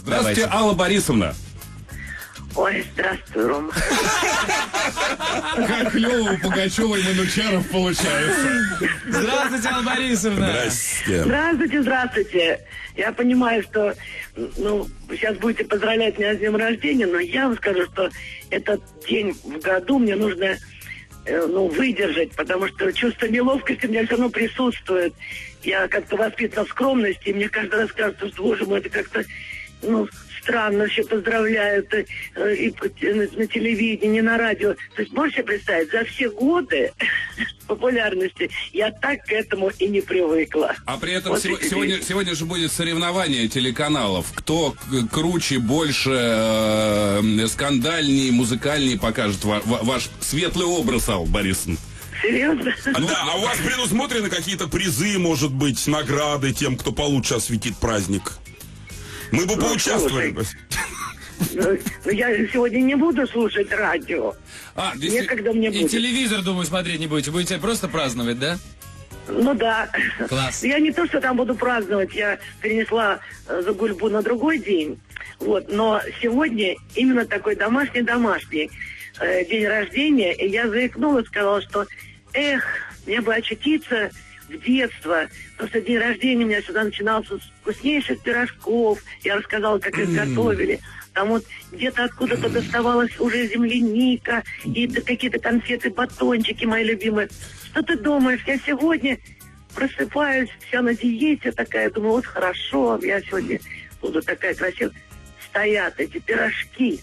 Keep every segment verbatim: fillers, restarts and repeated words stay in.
Здравствуйте, Давайте. Алла Борисовна. Ой, здравствуй, Рома. Как клево у Пугачева и Манучаров получается. Здравствуйте, Алла Борисовна. Здрасте. Здравствуйте, здравствуйте. Я понимаю, что, ну, сейчас будете поздравлять меня с днем рождения, но я вам скажу, что этот день в году мне нужно, э, ну, выдержать, потому что чувство неловкости у меня все равно присутствует. Я как-то воспитана в скромности, и мне каждый раз кажется, что, боже мой, это как-то, ну, странно, все поздравляют э, и, и на, на телевидении, на радио. То есть можешь себе представить, за все годы популярности я так к этому и не привыкла. А при этом Вот сего- и сегодня, сегодня же будет соревнование телеканалов. Кто к- круче, больше, э, скандальнее, музыкальнее покажет ва- ва- ваш светлый образ, Алла Борисовна. Серьезно? А, да, а у вас предусмотрены какие-то призы, может быть, награды тем, кто получше осветит праздник? Мы бы Ну, поучаствовали. Ну, ну, я сегодня не буду слушать радио. А, действи- Некогда мне И будет. телевизор, думаю, смотреть не будете. Будете просто праздновать, да? Ну да. Класс. Я не то, что там буду праздновать, я перенесла э, Загульбу на другой день. Вот, но сегодня именно такой домашний-домашний э, день рождения, и я заикнулась, сказала, что эх, мне бы очутиться в детство, потому что день рождения у меня сюда начинался с вкуснейших пирожков, я рассказала, как их готовили. Там вот где-то откуда-то доставалась уже земляника, и какие-то конфеты, батончики мои любимые. Что ты думаешь, я сегодня просыпаюсь, вся на диете такая, думаю, вот хорошо, я сегодня буду такая красивая. Стоят эти пирожки.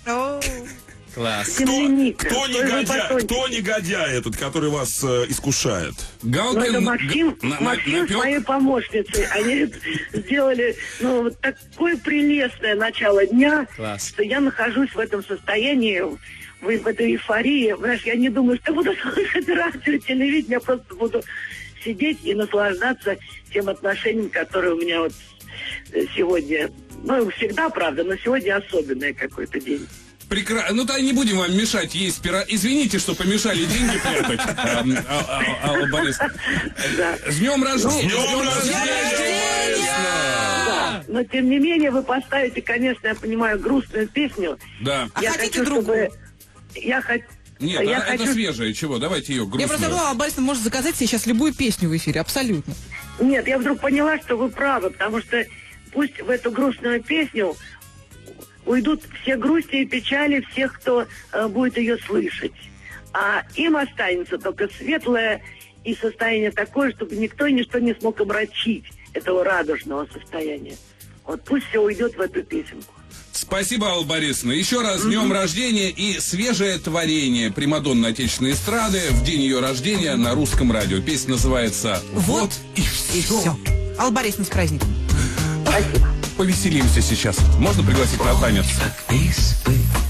Класс. Кто, Земляника, кто, тоже негодяй, батончики. кто негодяй этот, который вас э, искушает? Ну, это Максим, г- на- на- Максим с напёк? моей помощницей. Они сделали, ну, вот такое прелестное начало дня, Класс. что я нахожусь в этом состоянии, в, в этой эйфории. Знаешь, я не думаю, что буду слушать радио, телевидение, я просто буду сидеть и наслаждаться тем отношением, которое у меня вот э, сегодня, ну, всегда, правда, но сегодня особенный какой-то день. Прекрасно. Ну, то не будем вам мешать есть пира. Извините, что помешали деньги прятать, эм, А- А- Алла Борисовна. Да. С днем рождения! С днем рождения! Да. Но тем не менее вы поставите, конечно, я понимаю, грустную песню. Да. А я хотите хочу, другую? чтобы... Я хочу... Нет, я а- это хочу... свежее. Чего? Давайте ее Я просто грустную. думала, Борисовна может заказать себе сейчас любую песню в эфире, абсолютно. Нет, я вдруг поняла, что вы правы, потому что пусть в эту грустную песню уйдут все грусти и печали всех, кто э, будет ее слышать. А им останется только светлое и состояние такое, чтобы никто и ничто не смог омрачить этого радужного состояния. Вот пусть все уйдет в эту песенку. Спасибо, Алла Борисовна. Еще раз с днем рождения и свежее творение примадонны отечественной эстрады в день ее рождения на русском радио. Песня называется «Вот, и все». И все. Алла Борисовна, с праздником. Спасибо. Повеселимся сейчас. Можно пригласить на танец? Испытать